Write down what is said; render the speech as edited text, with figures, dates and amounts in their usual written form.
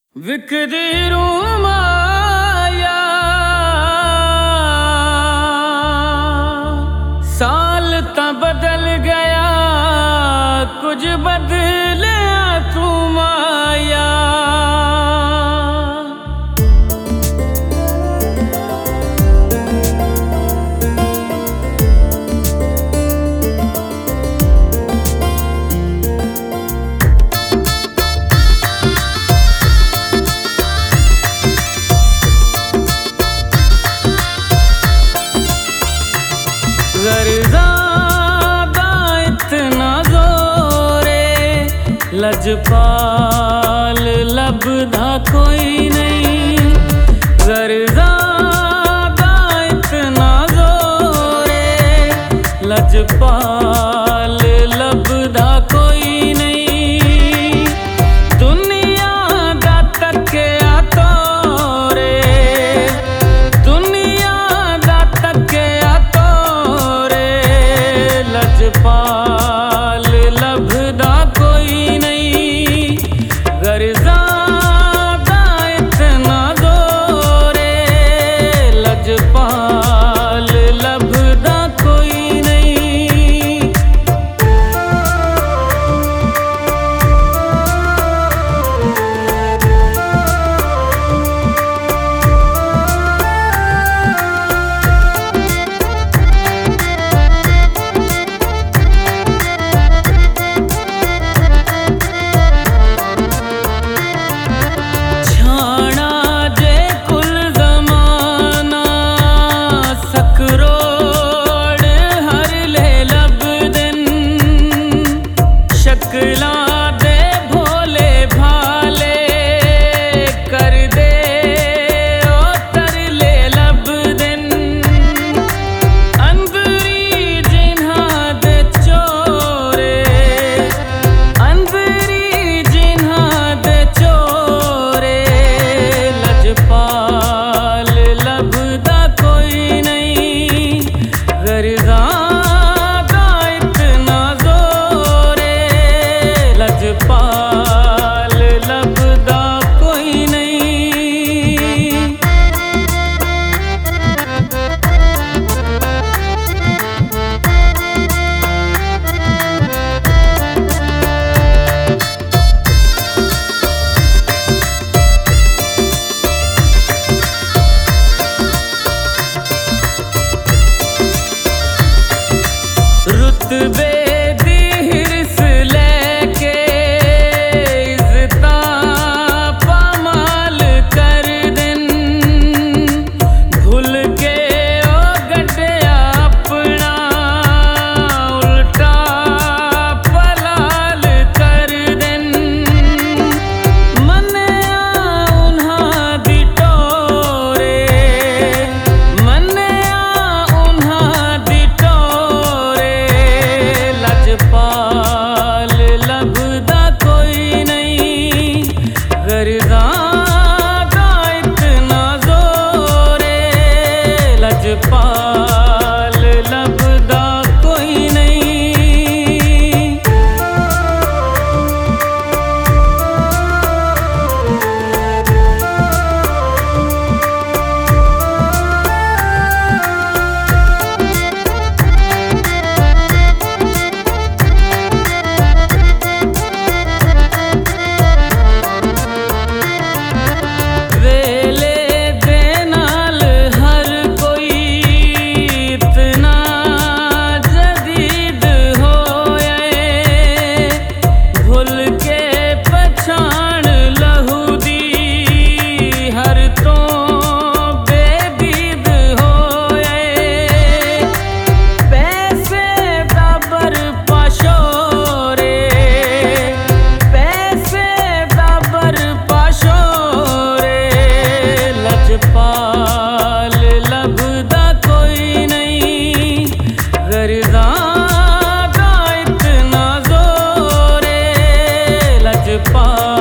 विकदी रूमाया साल ता बदल गया, कुछ बदलिया तू माया। ज़्यादा इतना ज़ोरे लजपाल लबदा कोई नहीं। ज़्यादा इतना ज़ोरे लजपाल लबदा कोई नहीं। दुनिया दा तकिया तोरे, दुनिया दा तकिया लजपाल लभदा कोई नहीं। ज़्यादा इतना ज़ोरे लजपाल लभदा कोई नहीं। लजपाल लभदा कोई नहीं। रुतबे ज़्यादा इतना ज़ोरे लजपाल लभदा कोई नहीं। लजपाल लभदा कोई नहीं। ज़्यादा इतना ज़ोरे लजपाल